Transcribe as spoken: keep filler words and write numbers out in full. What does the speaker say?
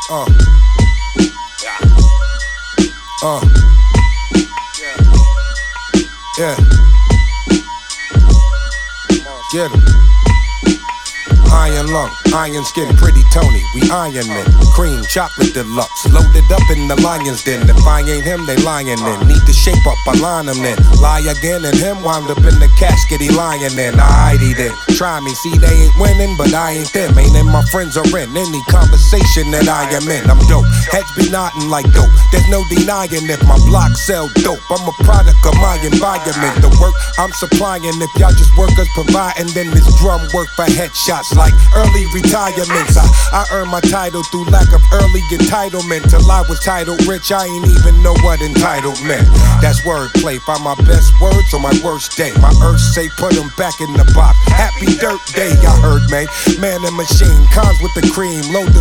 Uh. Uh. Yeah. Get 'em. Iron lung, iron skin, pretty Tony, we iron men. Cream, chocolate deluxe, loaded up in the lion's den. If I ain't him, they lying in. Need to shape up, I line him then. Lie again, and him wound up in the casket, he lying in. I hide then. Try me, see they ain't winning, but I ain't them. Ain't in my friends are in any conversation that I am in. I'm dope, heads be nodding like dope. There's no denying if my block sell dope. I'm a product of my environment. The work I'm supplying, if y'all just workers providing, then this drum work for headshots like early retirements. I, I earned my title through lack of early entitlement. Till I was titled rich, I ain't even know what entitled meant. That's wordplay, find my best words on my worst day. My earth say put them back in the box. Happy dirt day, I heard, man. Man and machine, cons with the cream, load the